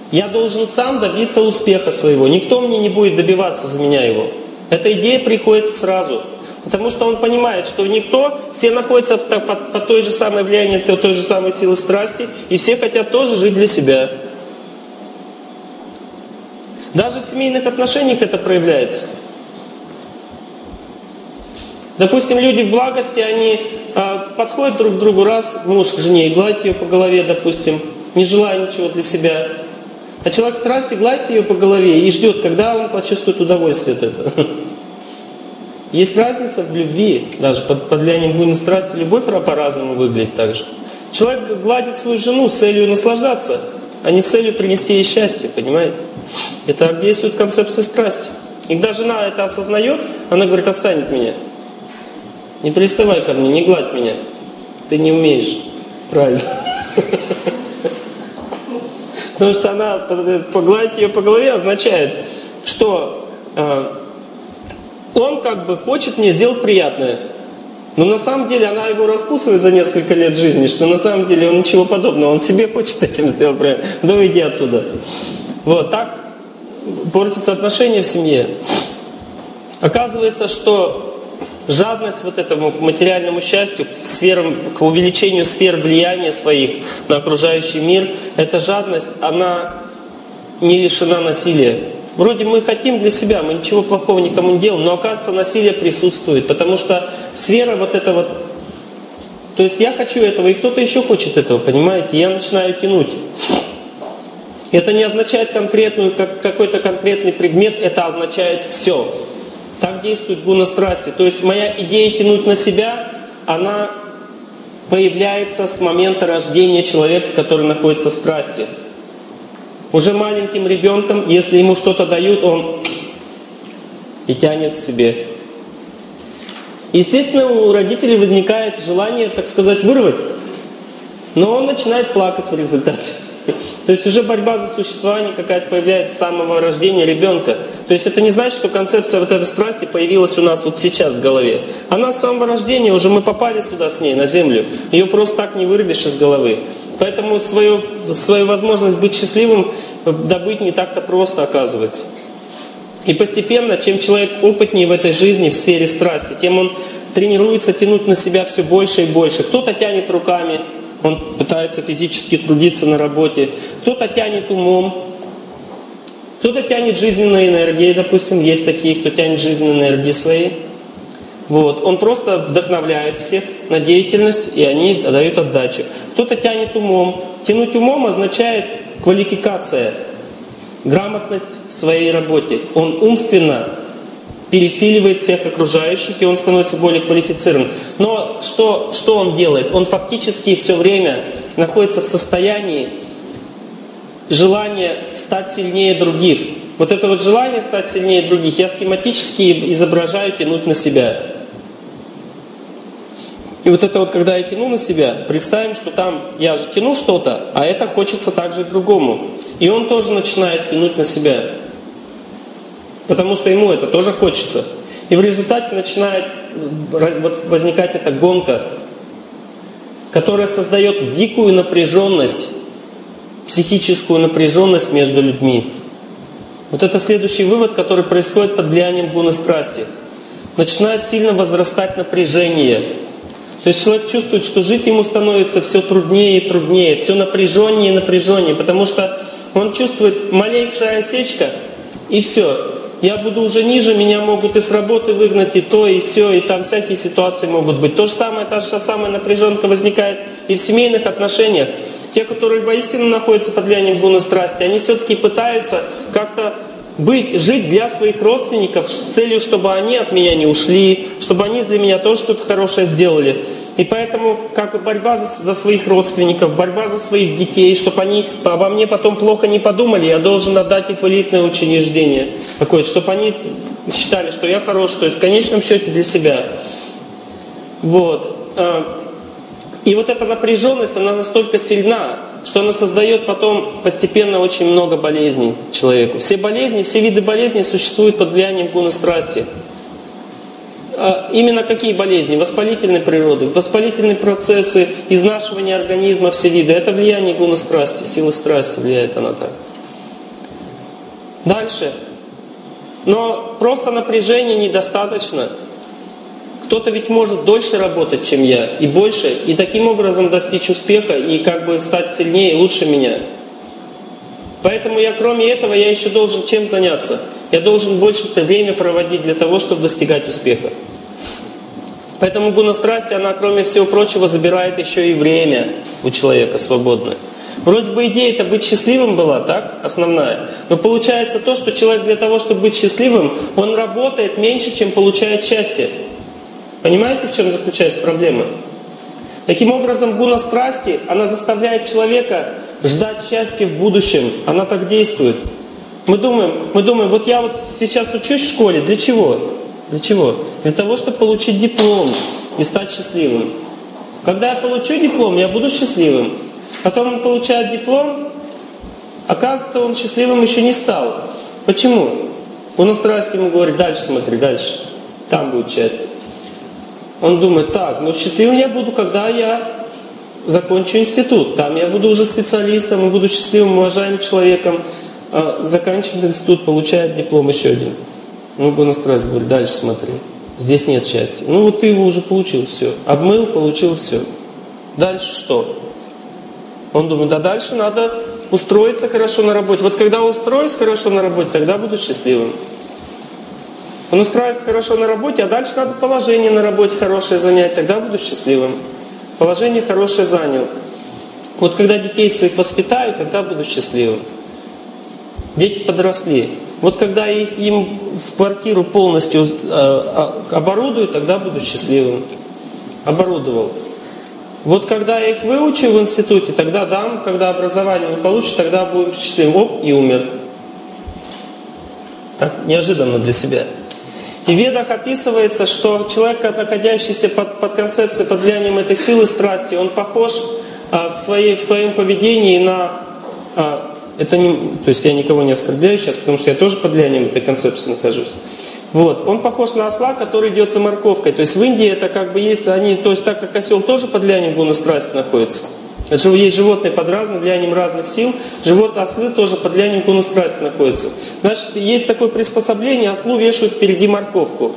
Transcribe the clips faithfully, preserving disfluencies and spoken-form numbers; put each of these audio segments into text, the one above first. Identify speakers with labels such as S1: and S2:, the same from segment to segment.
S1: Я должен сам добиться успеха своего. Никто мне не будет добиваться за меня его. Эта идея приходит сразу. Потому что он понимает, что никто, все находятся в, под, под той же самой влиянием, той же самой силы страсти, и все хотят тоже жить для себя. Даже в семейных отношениях это проявляется. Допустим, люди в благости, они а, подходят друг к другу, раз, муж к жене, и гладит ее по голове, допустим, не желая ничего для себя. А человек в страсти гладит ее по голове и ждет, когда он почувствует удовольствие от этого. Есть разница в любви, даже под, под влиянием буйной страсти любовь по-разному выглядит также. Человек гладит свою жену с целью наслаждаться, а не с целью принести ей счастье, понимаете? Это действует концепция страсти. И когда жена это осознает, она говорит: отстань от меня. Не приставай ко мне, не гладь меня. Ты не умеешь. Правильно. Потому что она, погладить ее по голове означает, что он как бы хочет мне сделать приятное. Но на самом деле она его раскусывает за несколько лет жизни, что на самом деле он ничего подобного, он себе хочет этим сделать приятное. Да уйди отсюда. Вот так портятся отношения в семье. Оказывается, что жадность вот этому материальному счастью, к, сферам, к увеличению сфер влияния своих на окружающий мир, эта жадность, она не лишена насилия. Вроде мы хотим для себя, мы ничего плохого никому не делаем, но оказывается насилие присутствует, потому что сфера вот эта вот, то есть я хочу этого, и кто-то еще хочет этого, понимаете, я начинаю тянуть. Это не означает конкретную, как, какой-то конкретный предмет, это означает все. Так действует гуна страсти. То есть моя идея тянуть на себя, она появляется с момента рождения человека, который находится в страсти. Уже маленьким ребенком, если ему что-то дают, он и тянет к себе. Естественно, у родителей возникает желание, так сказать, вырвать. Но он начинает плакать в результате. То есть уже борьба за существование какая-то появляется с самого рождения ребенка. То есть это не значит, что концепция вот этой страсти появилась у нас вот сейчас в голове. Она с самого рождения, уже мы попали сюда с ней, на землю. Ее просто так не вырвешь из головы. Поэтому свою, свою возможность быть счастливым добыть не так-то просто оказывается. И постепенно, чем человек опытнее в этой жизни, в сфере страсти, тем он тренируется тянуть на себя все больше и больше. Кто-то тянет руками, он пытается физически трудиться на работе, кто-то тянет умом, кто-то тянет жизненной энергией, допустим, есть такие, кто тянет жизненной энергией своей. Вот. Он просто вдохновляет всех на деятельность, и они дают отдачу. Кто-то тянет умом. Тянуть умом означает квалификация, грамотность в своей работе. Он умственно пересиливает всех окружающих, и он становится более квалифицированным. Но что, что он делает? Он фактически все время находится в состоянии желания стать сильнее других. Вот это вот желание стать сильнее других я схематически изображаю тянуть на себя. И вот это вот, когда я тяну на себя, представим, что там я же тяну что-то, а это хочется также другому. И он тоже начинает тянуть на себя. Потому что ему это тоже хочется. И в результате начинает вот возникать эта гонка, которая создает дикую напряженность, психическую напряженность между людьми. Вот это следующий вывод, который происходит под влиянием гуны страсти. Начинает сильно возрастать напряжение. То есть человек чувствует, что жить ему становится все труднее и труднее, все напряженнее и напряженнее, потому что он чувствует малейшая осечка, и все. Я буду уже ниже, меня могут и с работы выгнать, и то, и все, и там всякие ситуации могут быть. То же самое, та же самая напряженка возникает и в семейных отношениях. Те, которые воистину находятся под влиянием гуны страсти, они все-таки пытаются как-то быть, жить для своих родственников с целью, чтобы они от меня не ушли, чтобы они для меня тоже что-то хорошее сделали. И поэтому как бы борьба за, за своих родственников, борьба за своих детей, чтобы они обо мне потом плохо не подумали, я должен отдать их в элитное учреждение какое-то, чтобы они считали, что я хорош, то есть в конечном счете для себя. Вот. И вот эта напряженность, она настолько сильна, что она создает потом постепенно очень много болезней человеку. Все болезни, все виды болезней существуют под влиянием гуны страсти. А именно какие болезни? Воспалительной природы, воспалительные процессы, изнашивание организма, все виды. Это влияние гуны страсти, силы страсти влияет она так. Дальше. Но просто напряжения недостаточно. Кто-то ведь может дольше работать, чем я, и больше, и таким образом достичь успеха, и как бы стать сильнее и лучше меня. Поэтому я, кроме этого, я еще должен чем заняться? Я должен больше время проводить для того, чтобы достигать успеха. Поэтому гуна страсти, она, кроме всего прочего, забирает еще и время у человека свободное. Вроде бы идея-то быть счастливым была, так? Основная. Но получается то, что человек для того, чтобы быть счастливым, он работает меньше, чем получает счастье. Понимаете, в чем заключается проблема? Таким образом, гуна страсти, она заставляет человека ждать счастья в будущем. Она так действует. Мы думаем, мы думаем, вот я вот сейчас учусь в школе, для чего? Для чего? Для того, чтобы получить диплом и стать счастливым. Когда я получу диплом, я буду счастливым. Потом он получает диплом, оказывается, он счастливым еще не стал. Почему? Гуна страсти ему говорит, дальше смотри, дальше. Там будет счастье. Он думает, так, ну счастливым я буду, когда я закончу институт. Там я буду уже специалистом, и буду счастливым, уважаемым человеком. А заканчивает институт, получает диплом еще один. Ну, гуна страсти говорит, дальше смотри. Здесь нет счастья. Ну, вот ты его уже получил, все. Обмыл, получил, все. Дальше что? Он думает, да дальше надо устроиться хорошо на работе. Вот когда устроюсь хорошо на работе, тогда буду счастливым. Он устраивается хорошо на работе, а дальше надо положение на работе хорошее занять, тогда буду счастливым. Положение хорошее занял. Вот когда детей своих воспитаю, тогда буду счастливым. Дети подросли. Вот когда их, им в квартиру полностью э, оборудую, тогда буду счастливым. Оборудовал. Вот когда я их выучу в институте, тогда дам, когда образование не получит, тогда буду счастливым. Оп, и умер. Так, неожиданно для себя. И в Ведах описывается, что человек, находящийся под, под концепцией, под влиянием этой силы страсти, он похож а, в, своей, в своем поведении на... А, это не, то есть я никого не оскорбляю сейчас, потому что я тоже под влиянием этой концепции нахожусь. Вот. Он похож на осла, который идет за морковкой. То есть в Индии это как бы есть, они, то есть так как осел тоже под влиянием гуна страсти находится. Это же есть животные под разным влиянием разных сил. Животные, ослы тоже под влиянием гуна страсти находятся. Значит, есть такое приспособление, ослу вешают впереди морковку.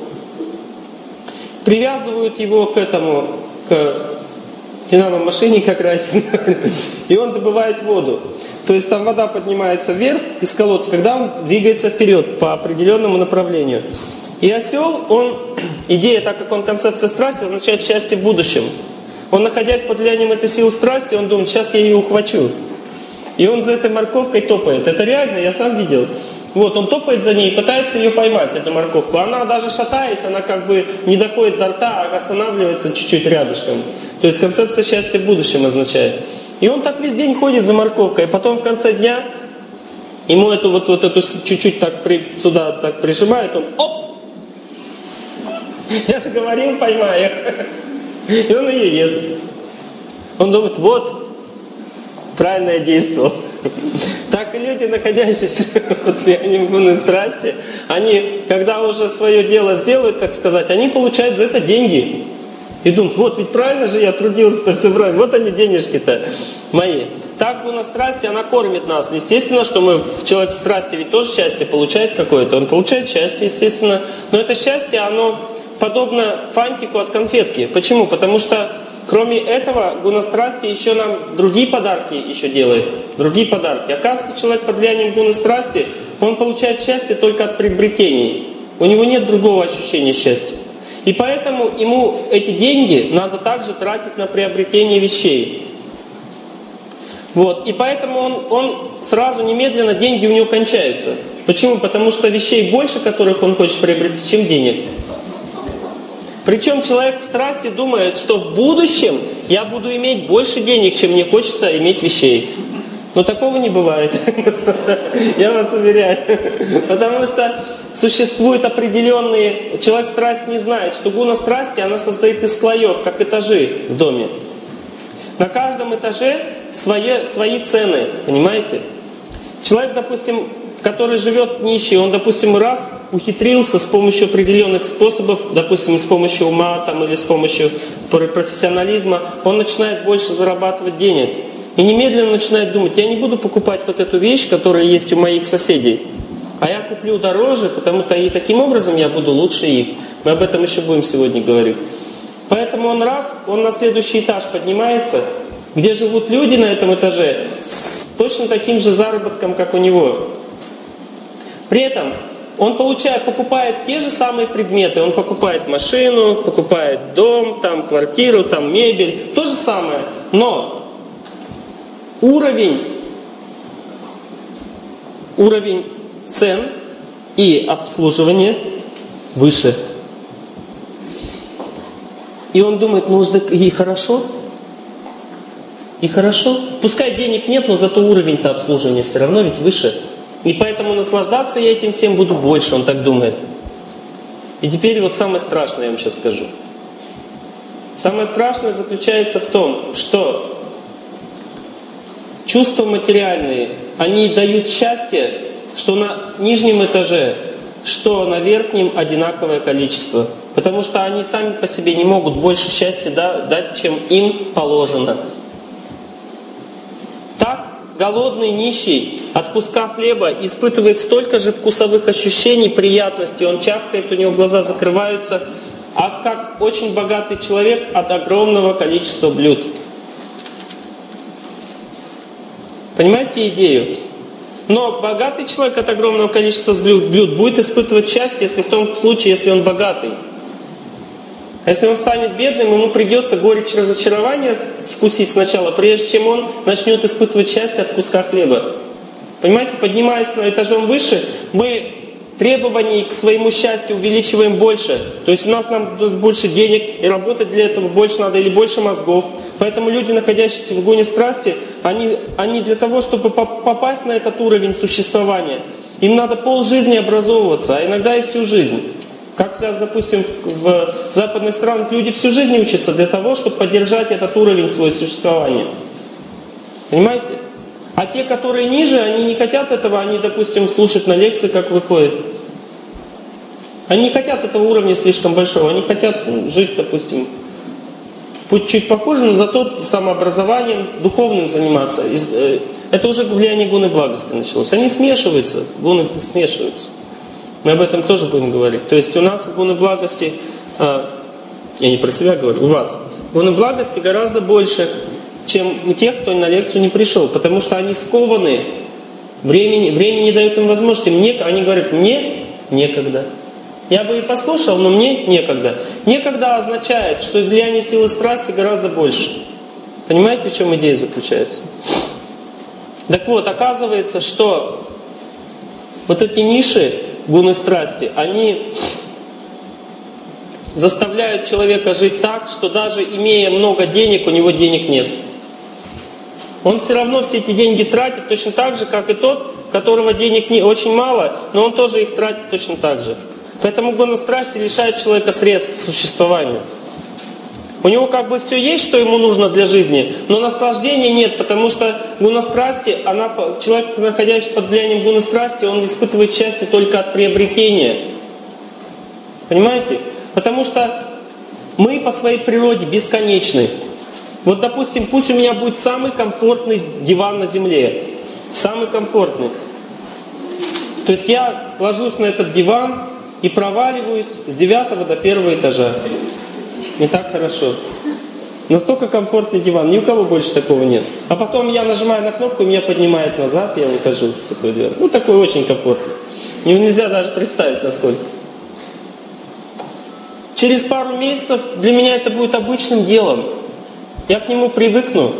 S1: Привязывают его к этому, к динамо-машине, как Райкин, и он добывает воду. То есть там вода поднимается вверх из колодца, когда он двигается вперед по определенному направлению. И осел, он, идея, так как он концепция страсти, означает счастье в будущем. Он, находясь под влиянием этой силы страсти, он думает, сейчас я ее ухвачу. И он за этой морковкой топает. Это реально, я сам видел. Вот, он топает за ней и пытается ее поймать, эту морковку. Она даже шатаясь, она как бы не доходит до рта, а останавливается чуть-чуть рядышком. То есть концепция счастья в будущем означает. И он так весь день ходит за морковкой, и потом в конце дня ему эту вот, вот эту чуть-чуть так при, сюда так прижимает, он оп! Я же говорил, поймаю. И он ее ест. Он думает, вот, правильно я действовал. Так и люди, находящиеся под влиянием гуны страсти, они, когда уже свое дело сделают, так сказать, они получают за это деньги. И думают, вот ведь правильно же я трудился-то, все правильно, вот они денежки-то мои. Так гуна страсти, она кормит нас. Естественно, что мы в человеке страсти ведь тоже счастье получает какое-то. Он получает счастье, естественно. Но это счастье, оно подобно фантику от конфетки. Почему? Потому что кроме этого, гуна страсти еще нам другие подарки еще делает. Другие подарки. Оказывается, человек под влиянием гуны страсти, он получает счастье только от приобретений. У него нет другого ощущения счастья. И поэтому ему эти деньги надо также тратить на приобретение вещей. Вот. И поэтому он, он сразу, немедленно, деньги у него кончаются. Почему? Потому что вещей больше, которых он хочет приобрести, чем денег. Причем человек в страсти думает, что в будущем я буду иметь больше денег, чем мне хочется иметь вещей. Но такого не бывает. Я вас уверяю. Потому что существуют определенные... Человек страсти не знает, что гуна страсти, она состоит из слоев, как этажи в доме. На каждом этаже свои, свои цены, понимаете? Человек, допустим, который живет нищий, он, допустим, раз ухитрился с помощью определенных способов, допустим, с помощью ума там, или с помощью профессионализма, он начинает больше зарабатывать денег. И немедленно начинает думать, я не буду покупать вот эту вещь, которая есть у моих соседей. а я куплю дороже, потому-то и таким образом я буду лучше их. Мы об этом еще будем сегодня говорить. Поэтому он раз, он на следующий этаж поднимается, где живут люди на этом этаже с точно таким же заработком, как у него. При этом он получает, покупает те же самые предметы. Он покупает машину, покупает дом, там, квартиру, там, мебель. То же самое. Но уровень, уровень цен и обслуживания выше. И он думает, ну, и хорошо. И хорошо. Пускай денег нет, но зато уровень-то обслуживания все равно ведь выше. И поэтому наслаждаться я этим всем буду больше, он так думает. И теперь вот самое страшное я вам сейчас скажу. Самое страшное заключается в том, что чувства материальные, они дают счастье, что на нижнем этаже, что на верхнем одинаковое количество. Потому что они сами по себе не могут больше счастья дать, чем им положено. Так голодный нищий от куска хлеба испытывает столько же вкусовых ощущений, приятностей, он чавкает, у него глаза закрываются, а как очень богатый человек от огромного количества блюд. Понимаете идею? Но богатый человек от огромного количества блюд будет испытывать счастье, если в том случае, если он богатый. А если он станет бедным, ему придется горечь разочарования вкусить сначала, прежде чем он начнет испытывать счастье от куска хлеба. Понимаете, поднимаясь на этажом выше, мы требований к своему счастью увеличиваем больше. То есть у нас нам больше денег, и работать для этого больше надо, или больше мозгов. Поэтому люди, находящиеся в гоне страсти, они, они для того, чтобы попасть на этот уровень существования, им надо полжизни образовываться, а иногда и всю жизнь. Как сейчас, допустим, в западных странах люди всю жизнь учатся для того, чтобы поддержать этот уровень своего существования. Понимаете? А те, которые ниже, они не хотят этого, они, допустим, слушать на лекции, как выходит. Они не хотят этого уровня слишком большого, они хотят ну, жить, допустим, путь чуть похуже, но зато самообразованием, духовным заниматься. Это уже влияние гуны благости началось. Они смешиваются, гуны смешиваются. Мы об этом тоже будем говорить. То есть у нас гуны благости, а, я не про себя говорю, у вас, гуны благости гораздо больше, чем у тех, кто на лекцию не пришел, потому что они скованы, времени, время не дает им возможности. Мне, они говорят, мне некогда. Я бы и послушал, но мне некогда. Некогда означает, что влияние силы страсти гораздо больше. Понимаете, в чем идея заключается? Так вот, оказывается, что вот эти ниши, гуны страсти, они заставляют человека жить так, что даже имея много денег, у него денег нет. Он все равно все эти деньги тратит точно так же, как и тот, у которого денег не очень мало, но он тоже их тратит точно так же. Поэтому гуна страсти лишает человека средств к существованию. У него как бы все есть, что ему нужно для жизни, но наслаждения нет, потому что гуна страсти, она, человек, находящийся под влиянием гуны страсти, он испытывает счастье только от приобретения. Понимаете? Потому что мы по своей природе бесконечны. Вот, допустим, пусть у меня будет самый комфортный диван на земле. Самый комфортный. То есть я ложусь на этот диван и проваливаюсь с девятого до первого этажа. Не так хорошо. Настолько комфортный диван, ни у кого больше такого нет. А потом я нажимаю на кнопку, меня поднимает назад, я выхожу с этого дивана. Ну, такой очень комфортный. Нельзя даже представить, насколько. Через пару месяцев для меня это будет обычным делом. Я к нему привыкну.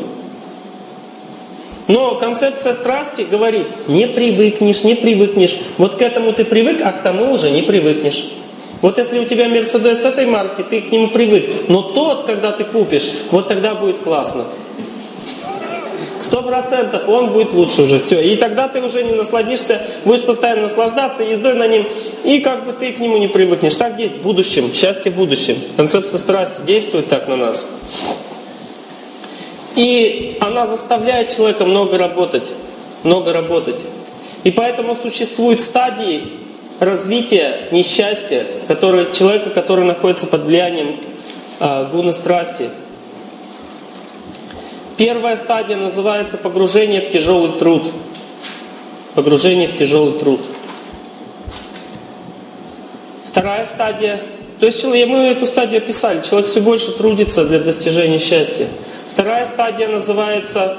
S1: Но концепция страсти говорит, не привыкнешь, не привыкнешь. Вот к этому ты привык, а к тому уже не привыкнешь. Вот если у тебя Мерседес этой марки, ты к нему привык. Но тот, когда ты купишь, вот тогда будет классно. Сто процентов он будет лучше уже. Все. И тогда ты уже не насладишься, будешь постоянно наслаждаться ездой на нем. И как бы ты к нему не привыкнешь. Так есть в будущем, счастье в будущем. Концепция страсти действует так на нас. И она заставляет человека много работать. Много работать. И поэтому существуют стадии развития несчастья, который, человека, который находится под влиянием а, гуны страсти. Первая стадия называется погружение в тяжелый труд. Погружение в тяжелый труд. Вторая стадия. То есть мы эту стадию описали. Человек все больше трудится для достижения счастья. Вторая стадия называется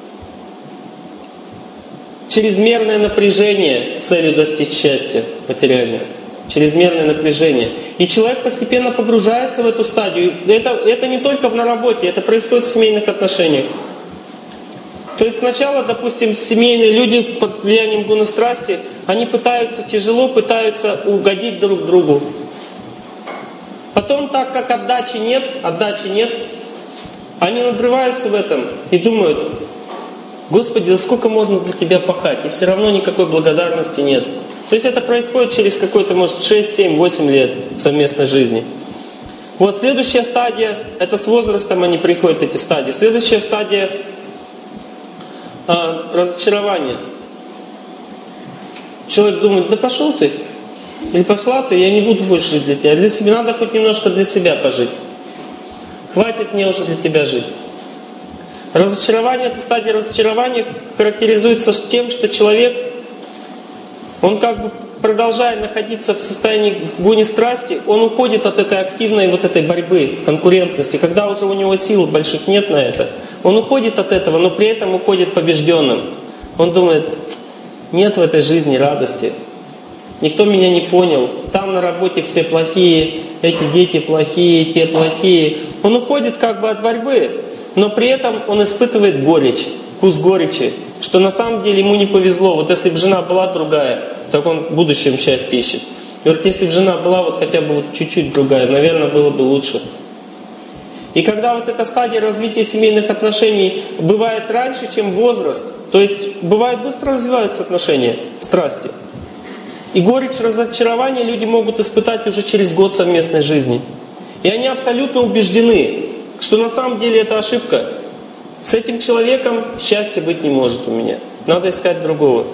S1: чрезмерное напряжение с целью достичь счастья материального. Чрезмерное напряжение. И человек постепенно погружается в эту стадию. Это, это не только на работе, это происходит в семейных отношениях. То есть сначала, допустим, семейные люди под влиянием гуна-страсти, они пытаются, тяжело пытаются угодить друг другу. Потом, так как отдачи нет, отдачи нет, они надрываются в этом и думают: Господи, да сколько можно для Тебя пахать, и все равно никакой благодарности нет. То есть это происходит через какой-то, может, шесть, семь, восемь лет совместной жизни. Вот следующая стадия, это с возрастом они приходят, эти стадии. Следующая стадия а, разочарования. Человек думает: да пошел ты, или пошла ты, я не буду больше жить для тебя. Для себя надо хоть немножко для себя пожить. Хватит мне уже для тебя жить. Разочарование, эта стадия разочарования характеризуется тем, что человек, он как бы продолжая находиться в состоянии в гуне страсти, он уходит от этой активной вот этой борьбы, конкурентности. Когда уже у него сил больших нет на это, он уходит от этого, но при этом уходит побежденным. Он думает: нет в этой жизни радости. Никто меня не понял. Там на работе все плохие, эти дети плохие, те плохие. Он уходит как бы от борьбы, но при этом он испытывает горечь, вкус горечи, что на самом деле ему не повезло. Вот если бы жена была другая, так он в будущем счастье ищет. И вот если бы жена была вот хотя бы вот чуть-чуть другая, наверное, было бы лучше. И когда вот эта стадия развития семейных отношений бывает раньше, чем возраст, то есть бывает быстро развиваются отношения, страсти. И горечь разочарования люди могут испытать уже через год совместной жизни. И они абсолютно убеждены, что на самом деле это ошибка. С этим человеком счастья быть не может у меня. Надо искать другого.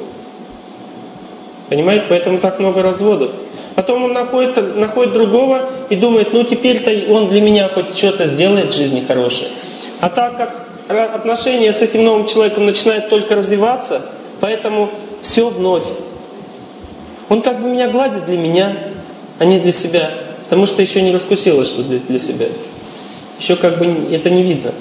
S1: Понимаете? Поэтому так много разводов. Потом он находит, находит другого и думает: ну теперь-то он для меня хоть что-то сделает в жизни хорошее. А так как отношения с этим новым человеком начинают только развиваться, поэтому все вновь. Он как бы меня гладит для меня, а не для себя. Потому что еще не раскусилось, что для, для себя. Еще как бы это не видно.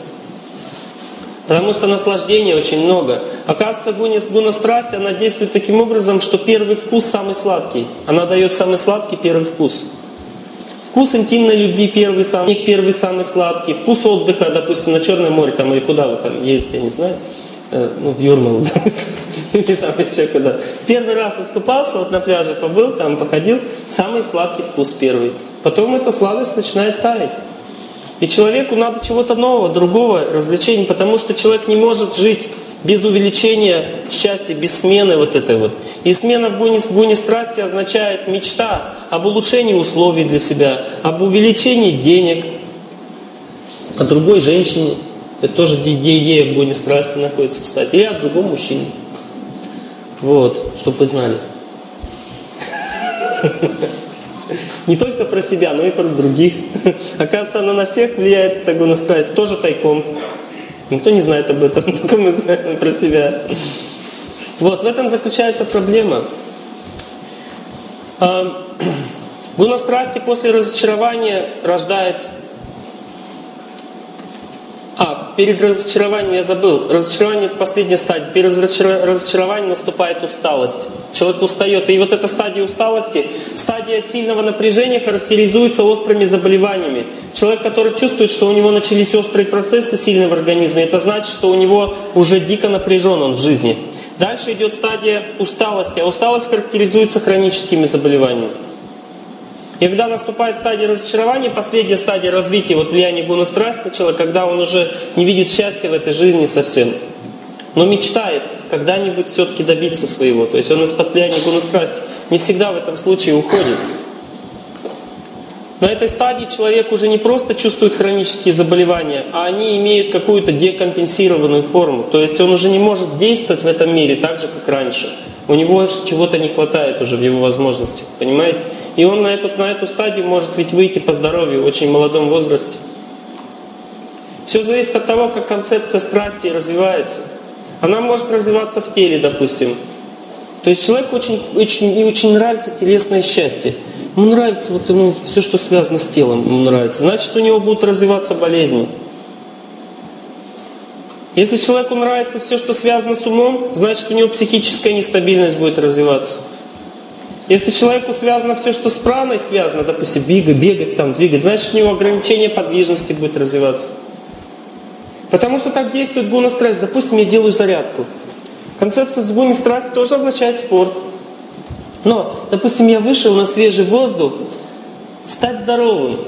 S1: Потому что наслаждения очень много. Оказывается, гуна страсть, она действует таким образом, что первый вкус самый сладкий. Она дает самый сладкий первый вкус. Вкус интимной любви первый самый, первый самый сладкий. Вкус отдыха, допустим, на Черном море, там, или куда вы там ездите, я не знаю. Ну, в Юрмалу, или там еще куда. Первый раз искупался, вот на пляже побыл, там походил. Самый сладкий вкус первый. Потом эта сладость начинает таять. И человеку надо чего-то нового, другого, развлечения, потому что человек не может жить без увеличения счастья, без смены вот этой вот. И смена в гуне, в гуне страсти означает мечта об улучшении условий для себя, об увеличении денег, о другой женщине. Это тоже идея в гуне страсти находится, кстати. И о другом мужчине. Вот, чтобы вы знали. Не только про себя, но и про других. Оказывается, она на всех влияет, эта гуна-страсть, тоже тайком. Никто не знает об этом, только мы знаем про себя. Вот, в этом заключается проблема. Гуна-страсти после разочарования рождает... А, перед разочарованием я забыл. Разочарование — это последняя стадия. Перед разочарованием наступает усталость. Человек устает. И вот эта стадия усталости, стадия сильного напряжения характеризуется острыми заболеваниями. Человек, который чувствует, что у него начались острые процессы сильные в организме, это значит, что у него уже дико напряжен он в жизни. Дальше идет стадия усталости. А усталость характеризуется хроническими заболеваниями. И когда наступает стадия разочарования, последняя стадия развития вот влияния гуна страсти на человека, когда он уже не видит счастья в этой жизни совсем, но мечтает когда-нибудь все-таки добиться своего. То есть он из-под влияния гуна страсти не всегда в этом случае уходит. На этой стадии человек уже не просто чувствует хронические заболевания, а они имеют какую-то декомпенсированную форму. То есть он уже не может действовать в этом мире так же, как раньше. У него чего-то не хватает уже в его возможностях, понимаете? И он на эту, на эту стадию может ведь выйти по здоровью в очень молодом возрасте. Все зависит от того, как концепция страсти развивается. Она может развиваться в теле, допустим. То есть человеку очень, очень, и очень нравится телесное счастье. Ему нравится вот ему все, что связано с телом, ему нравится. Значит, у него будут развиваться болезни. Если человеку нравится все, что связано с умом, значит, у него психическая нестабильность будет развиваться. Если человеку связано все, что с праной связано, допустим, бегать, бегать, там, двигать, значит, у него ограничение подвижности будет развиваться. Потому что так действует гуна страсть. Допустим, я делаю зарядку. Концепция с гуной страсти тоже означает спорт. Но, допустим, я вышел на свежий воздух, стать здоровым.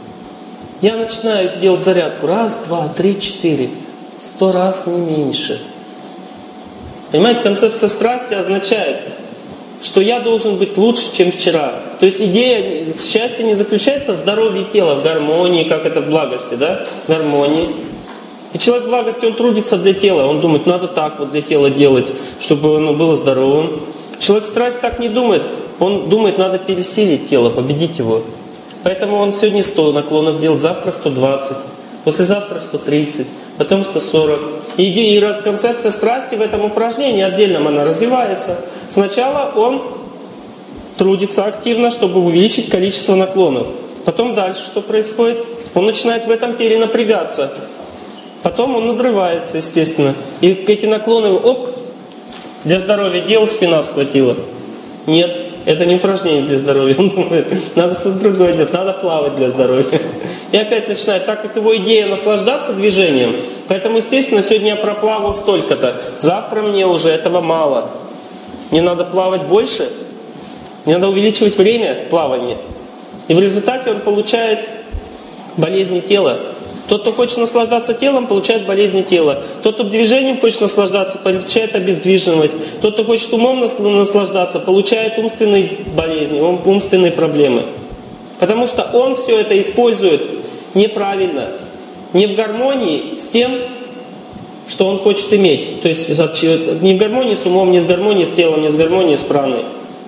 S1: Я начинаю делать зарядку. Раз, два, три, четыре. Сто раз, не меньше. Понимаете, концепция страсти означает, что я должен быть лучше, чем вчера. То есть идея счастья не заключается в здоровье тела, в гармонии, как это в благости, да? В гармонии. И человек в благости, он трудится для тела. Он думает, надо так вот для тела делать, чтобы оно было здоровым. Человек в страсти так не думает. Он думает, надо пересилить тело, победить его. Поэтому он сегодня сто наклонов делает, завтра сто двадцать, послезавтра сто тридцать, потом сто сорок. И, и раз концепция страсти в этом упражнении отдельном она развивается. Сначала он трудится активно, чтобы увеличить количество наклонов. Потом дальше что происходит? Он начинает в этом перенапрягаться. Потом он надрывается, естественно. И эти наклоны, оп, для здоровья делал, спина схватила. Нет, это не упражнение для здоровья. Он думает, надо что-то другое делать, надо плавать для здоровья. И опять начинает, так как его идея наслаждаться движением, поэтому, естественно, сегодня я проплавал столько-то, завтра мне уже этого мало. Мне надо плавать больше, мне надо увеличивать время плавания. И в результате он получает болезни тела. Тот, кто хочет наслаждаться телом, получает болезни тела. Тот, кто движением хочет наслаждаться, получает обездвиженность. Тот, кто хочет умом наслаждаться, получает умственные болезни, умственные проблемы. Потому что он все это использует неправильно, не в гармонии с тем, что он хочет иметь. То есть не в гармонии с умом, не в гармонии с телом, не в гармонии с праной.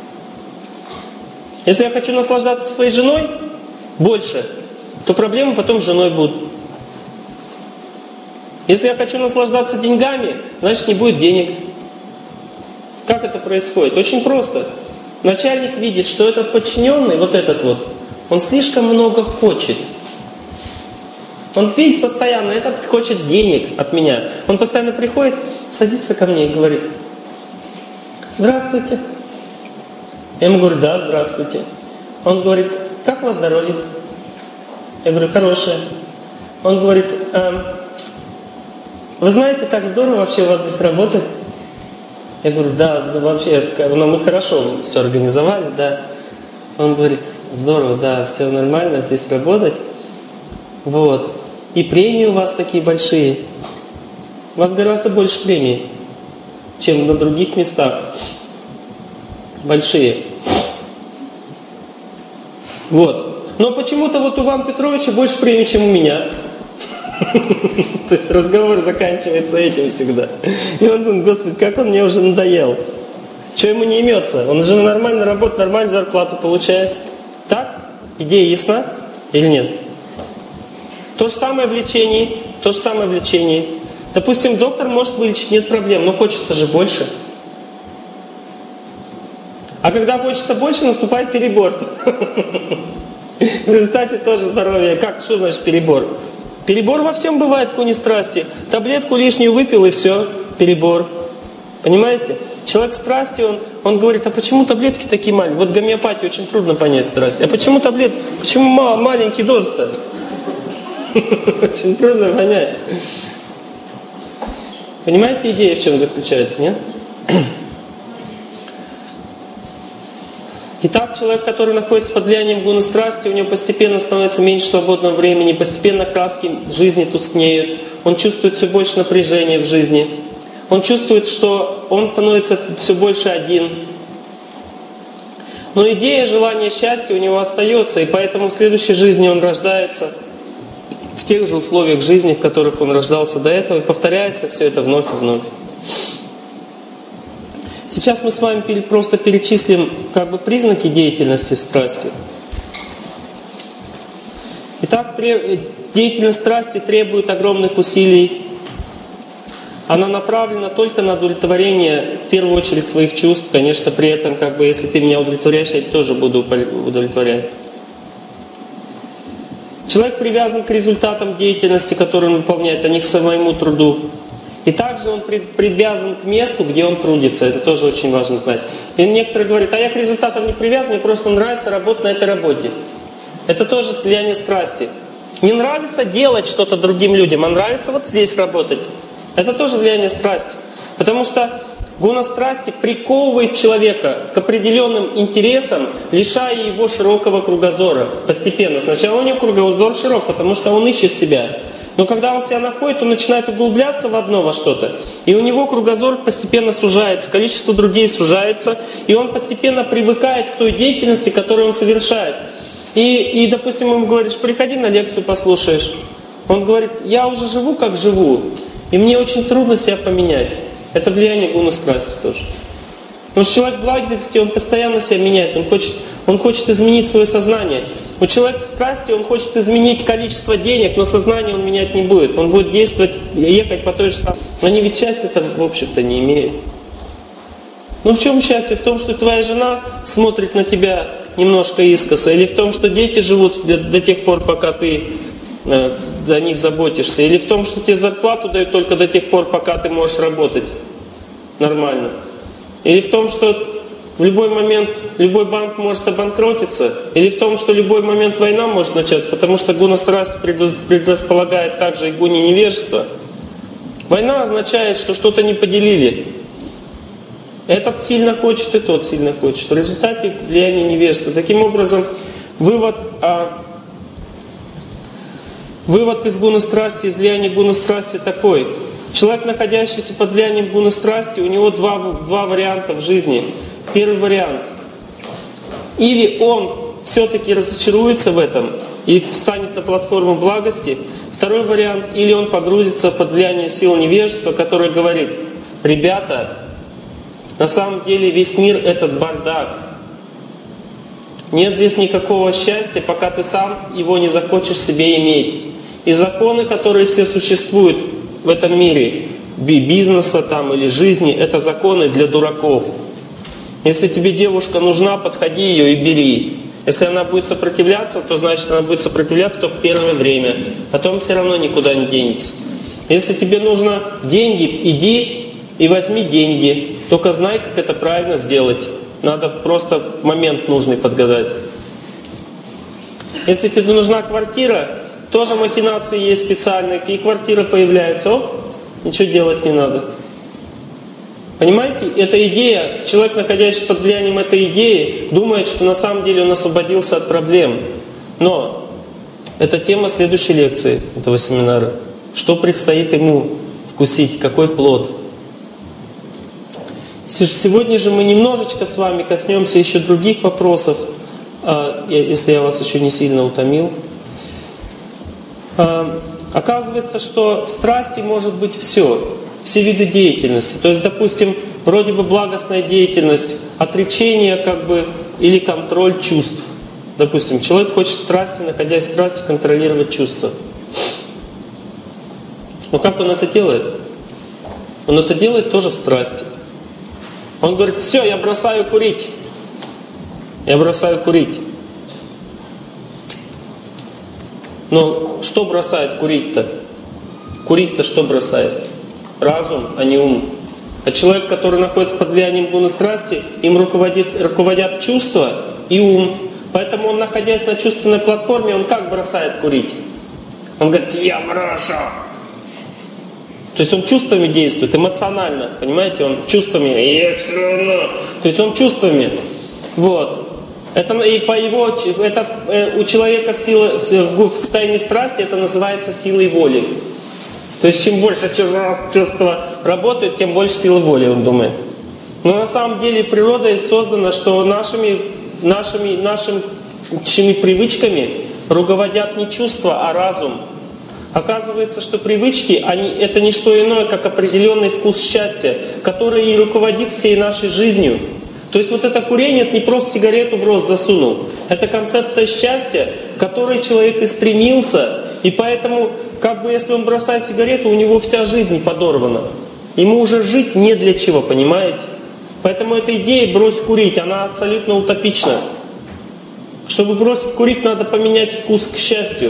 S1: Если я хочу наслаждаться своей женой больше, то проблемы потом с женой будут. Если я хочу наслаждаться деньгами, значит не будет денег. Как это происходит? Очень просто. Начальник видит, что этот подчиненный, вот этот вот, он слишком много хочет. Он видит постоянно, этот хочет денег от меня. Он постоянно приходит, садится ко мне и говорит: здравствуйте. Я ему говорю: да, здравствуйте. Он говорит: как у вас здоровье? Я говорю: хорошее. Он говорит: эм, вы знаете, так здорово вообще у вас здесь работать. Я говорю: да, вообще, но мы хорошо все организовали, да. Он говорит: здорово, да, все нормально здесь работать. Вот. И премии у вас такие большие. У вас гораздо больше премий, чем на других местах. Большие. Вот. Но почему-то вот у Ивана Петровича больше премий, чем у меня. То есть разговор заканчивается этим всегда. И он думает: Господи, как он мне уже надоел. Что ему не имется? Он же нормально работает, нормальную зарплату получает. Так? Идея ясна или нет? То же самое в лечении. То же самое в лечении. Допустим, доктор может вылечить, нет проблем, но хочется же больше. А когда хочется больше, наступает перебор. В результате тоже здоровье. Как? Что значит перебор? Перебор во всем бывает в гуне страсти. Таблетку лишнюю выпил и все, перебор. Понимаете? Человек страсти, он, он говорит: а почему таблетки такие маленькие? Вот в гомеопатии очень трудно понять страсть. А почему таблетки? Почему мал, маленькие дозы-то? Очень трудно понять. Понимаете, идея в чем заключается, нет? Итак, человек, который находится под влиянием гуны страсти, у него постепенно становится меньше свободного времени, постепенно краски жизни тускнеют, он чувствует все больше напряжения в жизни, он чувствует, что он становится все больше один. Но идея желания счастья у него остается, и поэтому в следующей жизни он рождается в тех же условиях жизни, в которых он рождался до этого, и повторяется все это вновь и вновь. Сейчас мы с вами просто перечислим как бы признаки деятельности в страсти. Итак, деятельность страсти требует огромных усилий. она направлена только на удовлетворение, в первую очередь, своих чувств. Конечно, при этом, как бы, если ты меня удовлетворяешь, я тоже буду удовлетворять. Человек привязан к результатам деятельности, которую он выполняет, а не к своему труду. И также он привязан к месту, где он трудится. Это тоже очень важно знать. И некоторые говорят, а я к результатам не привязан, мне просто нравится работать на этой работе. Это тоже влияние страсти. Не нравится делать что-то другим людям, а нравится вот здесь работать. Это тоже влияние страсти. Потому что гуна страсти приковывает человека к определенным интересам, лишая его широкого кругозора постепенно. Сначала у него кругозор широк, потому что он ищет себя. Но когда он себя находит, он начинает углубляться в одно во что-то. И у него кругозор постепенно сужается, количество друзей сужается, и он постепенно привыкает к той деятельности, которую он совершает. И, и допустим, ему говоришь, приходи на лекцию, послушаешь. Он говорит, я уже живу, как живу, и мне очень трудно себя поменять. Это влияние гуна страсти тоже. Потому что человек в благости, он постоянно себя меняет, он хочет, он хочет изменить свое сознание. У человека в страсти, он хочет изменить количество денег, но сознание он менять не будет. Он будет действовать, ехать по той же самой. Они ведь счастья-то, в общем-то, не имеют. Ну в чем счастье? В том, что твоя жена смотрит на тебя немножко искоса, или в том, что дети живут до, до тех пор, пока ты э, о них заботишься, или в том, что тебе зарплату дают только до тех пор, пока ты можешь работать нормально, или в том, что в любой момент любой банк может обанкротиться, или в том, что в любой момент война может начаться, потому что гуна страсти предрасполагает также и гуне невежества. Война означает, что что-то не поделили. Этот сильно хочет, и тот сильно хочет. В результате влияние невежества. Таким образом, вывод, а, вывод из гуна страсти, из влияния гуна страсти такой. Человек, находящийся под влиянием гуна страсти, у него два, два варианта в жизни. Первый вариант. Или он все-таки разочаруется в этом и встанет на платформу благости. Второй вариант. Или он погрузится под влияние сил невежества, которое говорит, ребята, на самом деле весь мир этот бардак. Нет здесь никакого счастья, пока ты сам его не захочешь себе иметь. И законы, которые все существуют в этом мире, бизнеса там или жизни, это законы для дураков. Если тебе девушка нужна, подходи ее и бери. Если она будет сопротивляться, то значит она будет сопротивляться только первое время. Потом все равно никуда не денется. Если тебе нужно деньги, иди и возьми деньги. Только знай, как это правильно сделать. Надо просто момент нужный подгадать. Если тебе нужна квартира, тоже махинации есть специальные, и квартира появляется, оп, ничего делать не надо. Понимаете? Эта идея, человек, находящийся под влиянием этой идеи, думает, что на самом деле он освободился от проблем. Но это тема следующей лекции этого семинара. Что предстоит ему вкусить, какой плод. Сегодня же мы немножечко с вами коснемся еще других вопросов, если я вас еще не сильно утомил. Оказывается, что в страсти может быть все, все виды деятельности. То есть, допустим, вроде бы благостная деятельность, отречение как бы или контроль чувств. Допустим, человек хочет в страсти, находясь в страсти, контролировать чувства. Но как он это делает? Он это делает тоже в страсти. Он говорит, все, я бросаю курить. Я бросаю курить. Но что бросает курить-то? Курить-то что бросает? Разум, а не ум. А человек, который находится под влиянием гуна страсти, им руководит, руководят чувства и ум. Поэтому он, находясь на чувственной платформе, он как бросает курить? Он говорит, я брошу. То есть он чувствами действует, эмоционально, понимаете, он чувствами, я все равно. То есть он чувствами. Вот. Это и по его, это у человека в, силе, в состоянии страсти это называется силой воли. То есть чем больше чувства работает, тем больше силы воли, он думает. Но на самом деле природа создана, что нашими, нашими, нашими привычками руководят не чувства, а разум. Оказывается, что привычки, они, это не что иное, как определенный вкус счастья, который и руководит всей нашей жизнью. То есть вот это курение, это не просто сигарету в рот засунул. Это концепция счастья, к которой человек и стремился. И поэтому, как бы если он бросает сигарету, у него вся жизнь подорвана. ему уже жить не для чего, понимаете? Поэтому эта идея «брось курить», она абсолютно утопична. Чтобы бросить курить, надо поменять вкус к счастью.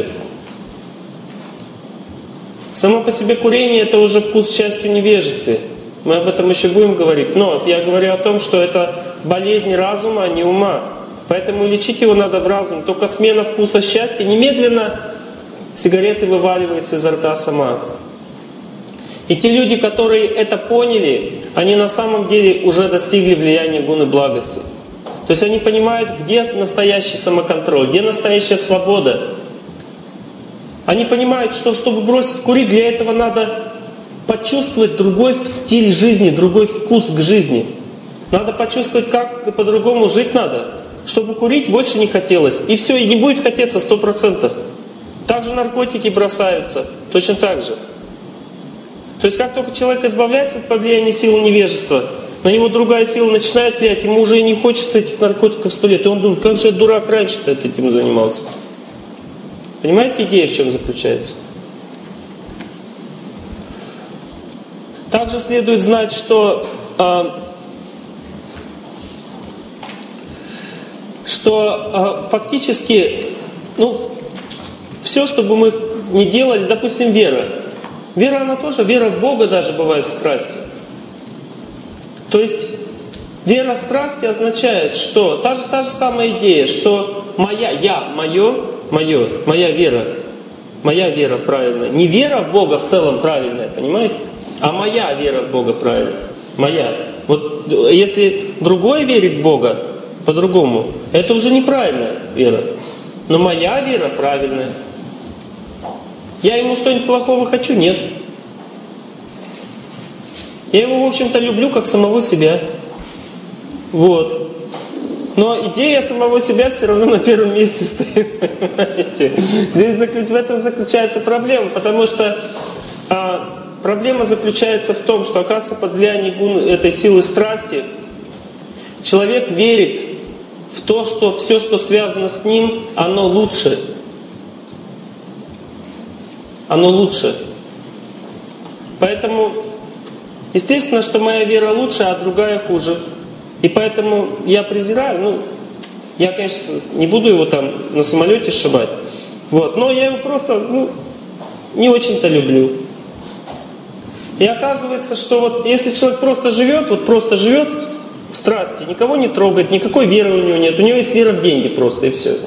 S1: Само по себе курение – это уже вкус к счастью невежестве. Мы об этом еще будем говорить. Но я говорю о том, что это болезнь разума, а не ума. Поэтому лечить его надо в разум. Только смена вкуса счастья, немедленно сигареты вываливается изо рта сама. И те люди, которые это поняли, они на самом деле уже достигли влияния гуны благости. То есть они понимают, где настоящий самоконтроль, где настоящая свобода. Они понимают, что чтобы бросить курить, для этого надо почувствовать другой стиль жизни, другой вкус к жизни. Надо почувствовать, как по-другому жить надо, чтобы курить больше не хотелось. И все, и не будет хотеться сто процентов. Также наркотики бросаются, точно так же. То есть как только человек избавляется от влияния силы невежества, на него другая сила начинает влиять, ему уже и не хочется этих наркотиков сто лет. И он думает, как же я дурак раньше-то этим занимался. Понимаете, идея в чем заключается? Также следует знать, что, э, что э, фактически, ну, все, что бы мы ни делали, допустим, вера. Вера, она тоже, вера в Бога даже бывает страстью. То есть, вера в страсти означает, что та же, та же самая идея, что моя, я, мое, мое, моя вера, моя вера правильная. Не вера в Бога в целом правильная, понимаете? А моя вера в Бога правильная. Моя. Вот если другой верит в Бога по-другому, это уже неправильная вера. Но моя вера правильная. Я ему что-нибудь плохого хочу? Нет. Я его, в общем-то, люблю как самого себя. Вот. Но идея самого себя все равно на первом месте стоит. Понимаете? Здесь заключ... в этом заключается проблема, потому что а, проблема заключается в том, что, оказывается, под влиянием этой силы страсти человек верит в то, что все, что связано с ним, оно лучше. Оно лучше. Поэтому, естественно, что моя вера лучше, а другая хуже. И поэтому я презираю, ну, я, конечно, не буду его там на самолете сшибать, вот, но я его просто, ну, не очень-то люблю. И оказывается, что вот если человек просто живет, вот просто живет в страсти, никого не трогает, никакой веры у него нет, у него есть вера в деньги просто, и все.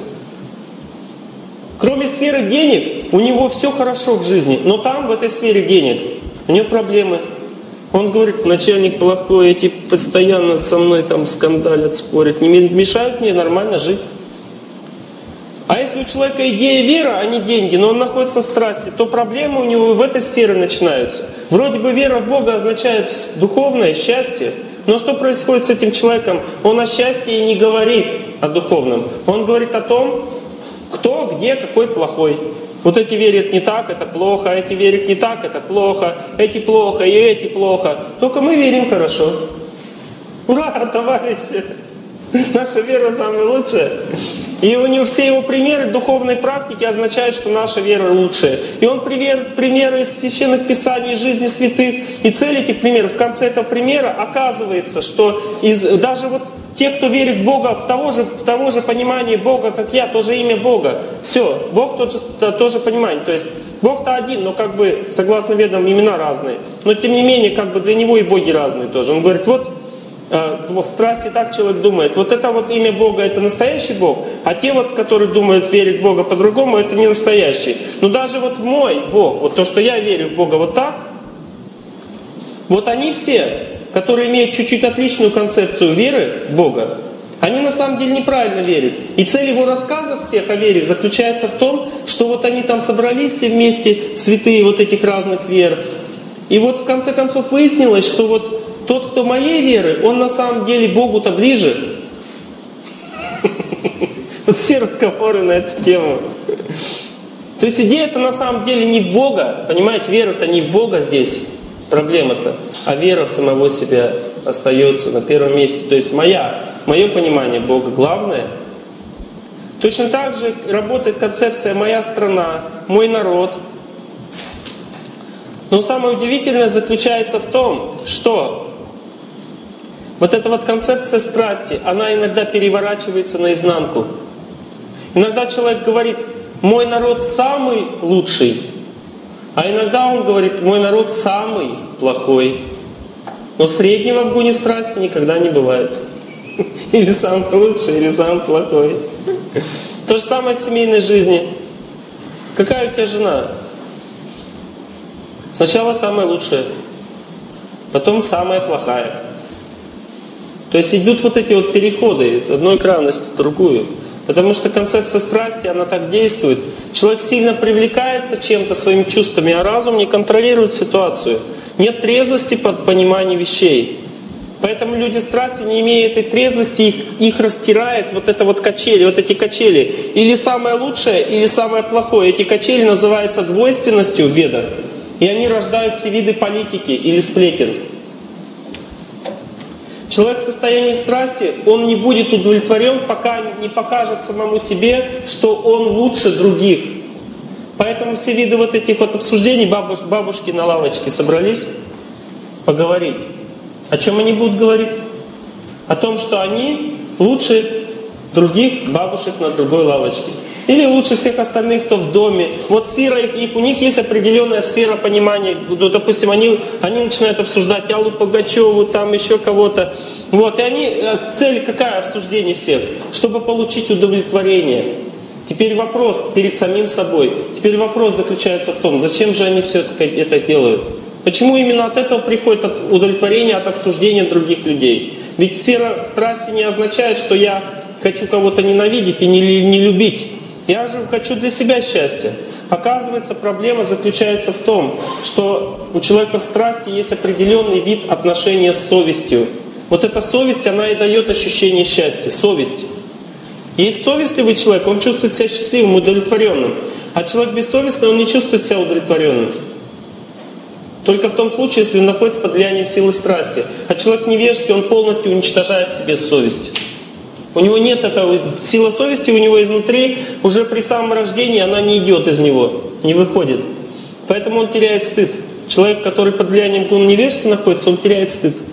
S1: Кроме сферы денег, у него все хорошо в жизни, но там, в этой сфере денег, у него проблемы. Он говорит, начальник плохой, эти постоянно со мной там скандалят, спорят, не мешают мне нормально жить. А если у человека идея вера, а не деньги, но он находится в страсти, то проблемы у него в этой сфере начинаются. Вроде бы вера в Бога означает духовное счастье, но что происходит с этим человеком? Он о счастье и не говорит о духовном. Он говорит о том, кто, где, какой плохой. Вот эти верят не так, это плохо, эти верят не так, это плохо, эти плохо, и эти плохо. Только мы верим хорошо. Ура, товарищи! Наша вера самая лучшая. И у него все его примеры духовной практики означают, что наша вера лучшая. И он пример, примеры из священных писаний, жизни святых. И цель этих примеров, в конце этого примера оказывается, что из, даже вот те, кто верит в Бога, в того же, в того же понимании Бога, как я, тоже имя Бога. Все, Бог тот же, тоже понимание. То есть Бог-то один, но как бы, согласно ведам, имена разные. Но тем не менее, как бы для него и боги разные тоже. Он говорит, вот в страсти так человек думает. Вот это вот имя Бога, это настоящий Бог. А те вот, которые думают, верят в Бога по-другому, это не настоящий. Но даже вот в мой Бог, вот то, что я верю в Бога вот так, вот они все, которые имеют чуть-чуть отличную концепцию веры в Бога, они на самом деле неправильно верят. И цель его рассказов всех о вере заключается в том, что вот они там собрались все вместе, святые вот этих разных вер. И вот в конце концов выяснилось, что вот тот, кто моей веры, он на самом деле Богу-то ближе. Вот все разговоры на эту тему. То есть идея-то на самом деле не в Бога, понимаете, вера-то не в Бога здесь, проблема-то, а вера в самого себя остается на первом месте. То есть моя, мое понимание Бога главное. Точно так же работает концепция «моя страна», «мой народ». Но самое удивительное заключается в том, что вот эта вот концепция страсти, она иногда переворачивается наизнанку. Иногда человек говорит: мой народ самый лучший, а иногда он говорит: мой народ самый плохой. Но среднего в гуне страсти никогда не бывает. Или самый лучший, или самый плохой. То же самое в семейной жизни. Какая у тебя жена? Сначала самая лучшая, потом самая плохая. То есть идут вот эти вот переходы из одной крайности в другую. Потому что концепция страсти, она так действует. Человек сильно привлекается чем-то, своими чувствами, а разум не контролирует ситуацию. Нет трезвости под понимание вещей. Поэтому люди страсти, не имея этой трезвости, их, их растирает вот это вот качели, вот эти качели. Или самое лучшее, или самое плохое. Эти качели называются двойственностью в ведах. И они рождают все виды политики или сплетен. Человек в состоянии страсти, он не будет удовлетворен, пока не покажет самому себе, что он лучше других. Поэтому все виды вот этих вот обсуждений, бабуш, бабушки на лавочке собрались поговорить. О чем они будут говорить? О том, что они лучше других бабушек на другой лавочке. Или лучше всех остальных, кто в доме. Вот сфера их, их у них есть определенная сфера понимания. Ну, допустим, они, они начинают обсуждать Аллу Пугачеву, там еще кого-то. Вот, и они, цель какая обсуждение всех? Чтобы получить удовлетворение. Теперь вопрос перед самим собой. Теперь вопрос заключается в том, зачем же они все это, это делают? Почему именно от этого приходит удовлетворение от обсуждения других людей? Ведь сфера страсти не означает, что я хочу кого-то ненавидеть и не, не любить. Я же хочу для себя счастья. Оказывается, проблема заключается в том, что у человека в страсти есть определенный вид отношения с совестью. Вот эта совесть, она и дает ощущение счастья. Совесть. Есть совестливый человек, он чувствует себя счастливым, удовлетворенным. А человек бессовестный, он не чувствует себя удовлетворенным. Только в том случае, если он находится под влиянием силы страсти. А человек невежественный, он полностью уничтожает себе совесть. У него нет этого, сила совести у него изнутри, уже при самом рождении она не идет из него, не выходит. Поэтому он теряет стыд. Человек, который под влиянием гун невежества находится, он теряет стыд.